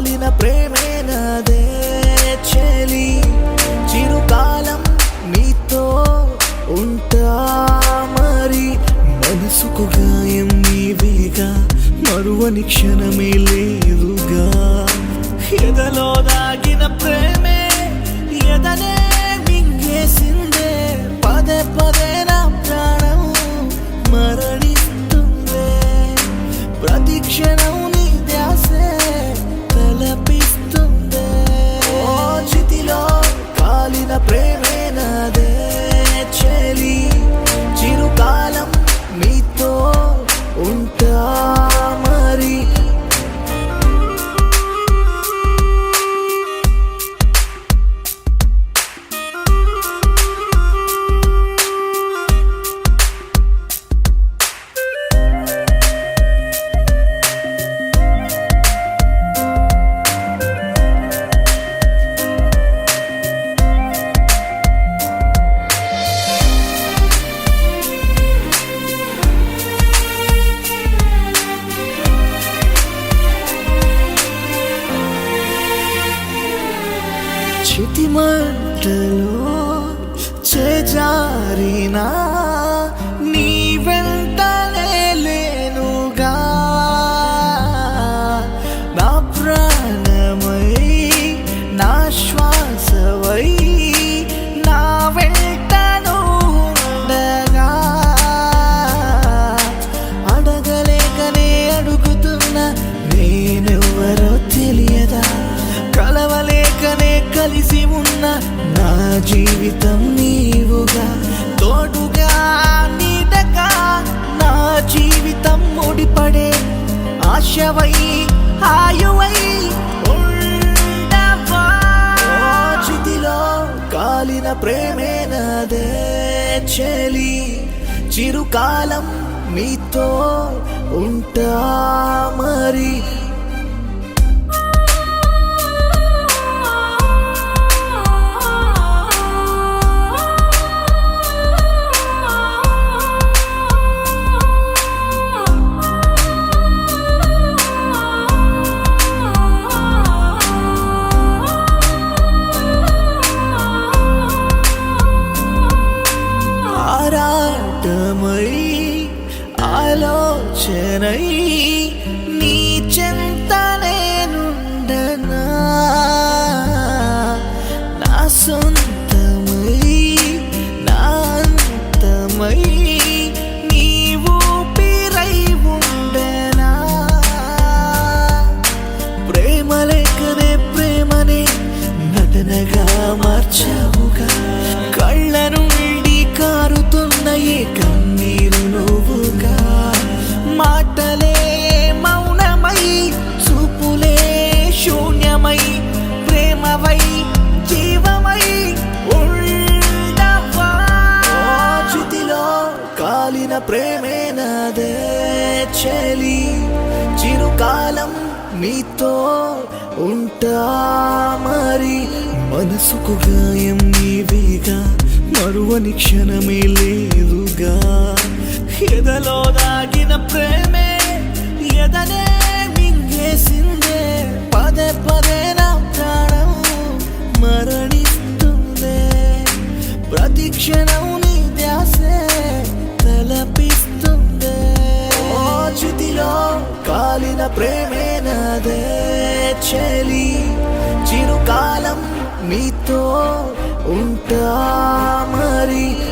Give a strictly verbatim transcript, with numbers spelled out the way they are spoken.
కాలిన ప్రేమే నాదే చెలి చిరుకాలం నీతో ఉంటా మరి మనసుకు గాయం నీవేగా మరువని క్షణమే లేదుగా ఎదలో దాగిన ప్రేమే ఎదనే మింగేసిందే పదే పదే నా ప్రాణం మరణిస్తుందే ప్రతి క్షణం నీ ధ్యాసే తలపిస్తుందే ఓ చితిలో కాలిన ప్రేమే నాదే చెలి చిరుకాలం నీతో ఉంటా మరి చితి మంటలో చేజారినా నీ వెంటనే లేనుగా నా ప్రాణమై నా శ్వాసవై నా వెంటను ఉండగా అడగలేకనే అడుగుతున్నా నేనెవరో తెలియదా కలవలేకనే కలిసి ఉన్న నా జీవితం నీవుగా తోడుగా నీడగా నా జీవితం ముడిపడే ఆశవై ఆయువై ఉండవా చితిలో కాలిన ప్రేమే నాదే చెలి చిరుకాలం నీతో ఉంటా మరి ఆరాటమై ఆలోచనై నీ చెంత నేనుండనా నా సొంతమై నా అంతమై నీ ఊపిరై ఉండనా ప్రేమ లేకనే ప్రేమనే నటనగా మార్చావుగా కళ్ళ నుండి కారుతున్న ఏ కన్నీరు నువ్వుగా మాటలే మౌనమై చూపులే శూన్యమై ప్రేమవై జీవమై ఉండవా చితిలో కాలిన ప్రేమే నాదే చెలి చిరుకాలం నీతో ఉంటా మరి మనసుకు గాయం నీవేగా మరువని క్షణమే లేదుగా ఎదలో దాగిన ప్రేమే ఎదనే మింగేసిందే పదే పదే నా ప్రాణం మరణిస్తుందే ప్రతి క్షణం నీ ధ్యాసే తలపిస్తుందే ఓ చితిలో కాలిన ప్రేమే నాదే చెలి చిరుకాలం నీతో ఉంటా మరి